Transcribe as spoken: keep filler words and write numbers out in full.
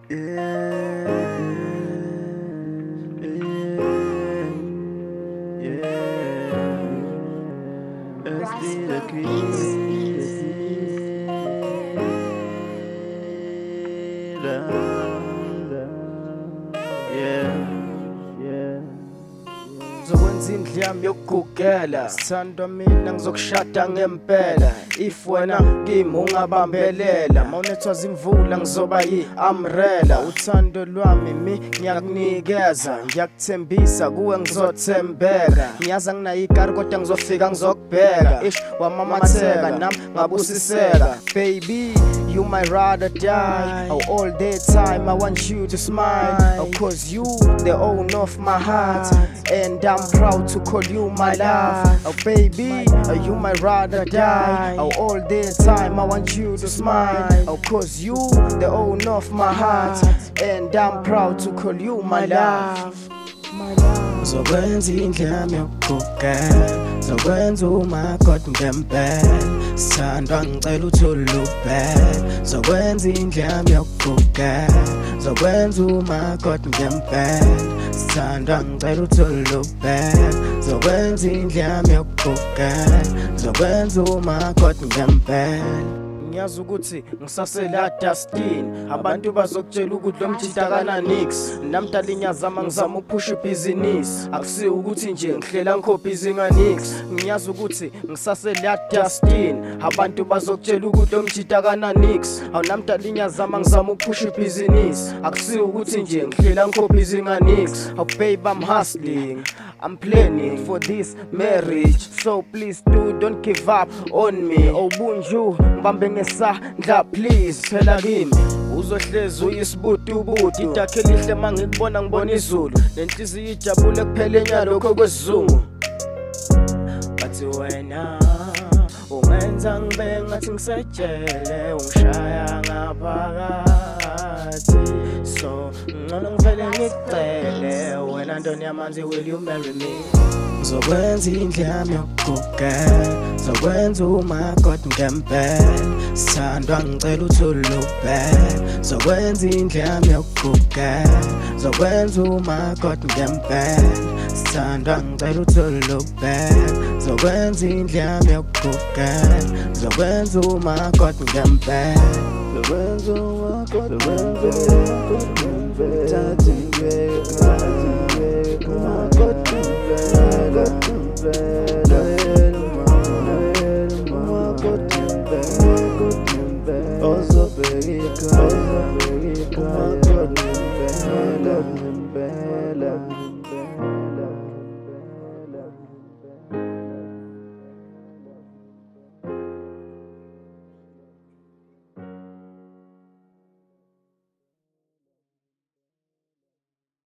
Yeah, yeah, yeah. S D the yeah, yeah. Zokwenza indlu yami yokugugela, sithandwa mina ngizokushada ngempela. If wena kimi ungabambelela, mawunethwa zimvula ngizoba yi-umbrella. Uthando lwami mi ngiyakunikeza, ngiyakuthembisa kuwe ngizothembeka. Ngiyazi anginayo ikari kodwa ngizofika ngizokubheka. Ish wamamatheka nami ngabusiseka. Baby, you might rather die. Oh, all the time I want you to smile. Oh, cause you the owner of my heart, and I'm proud to call you my love. Oh baby, oh, you might rather die. Oh, all the time I want you to smile. Oh, cause you the owner of my heart, and I'm proud to call you my love. Zokwenza indlu yami yokugugela, zokwenza umakoti ngempela. Sithandwa ngicela uthule ubheke, zokwenza indlu yami yokugugela, zokwenza umakoti ngempela. Sithandwa ngicela uthule ubheke, zokwenza indlu yami yokugugela, zokwenza umakoti ngempela. Ngiyazi ukuthi ngisasela dustini, abantu bazokutshela ukuthi lo mjida kana nix. Namdala inyazama ngizama ukuphusha ibhizinisi, akusiyo ukuthi nje ngihlela ngikhophiza nganix. Ngiyazi ukuthi ngisasela dustini, abantu bazokutshela ukuthi lo mjida kana nix. Awunamdala inyazama ngizama ukuphusha ibhizinisi, akusiyo ukuthi nje ngihlela ngikhophiza nganix. Oh babe, I'm hustling, I'm planning for this marriage, so please do don't give up on me. Oh bunju ngibambe ngesandla please, phela kimi uzohlezi uyisibutubutu. Itakhe lihle mangikubona ngibona izulu, nenhliziyo ijabule kuphela enyalokho kwesizungu. Bathi wena ungenza ngibe ngathi ngisejele, ungishaya ngaphakathi, so ngcono ngivele ngikucele wena ndoni yamanzi, will you marry me? Zokwenza indlu yami yokugugela, zokwenza umakoti ngempela. Sithandwa ngicela uthule ubheke, zokwenza indlu yami yokugugela, zokwenza umakoti ngempela. Sithandwa ngicela uthule ubheke, zokwenza indlu yami yokugugela, zokwenza umakoti ngempela. Zokwenza umakoti ngempela, thatha ngibeke, umakoti ngempela, umakoti ngempela, ozobheka ikhaya.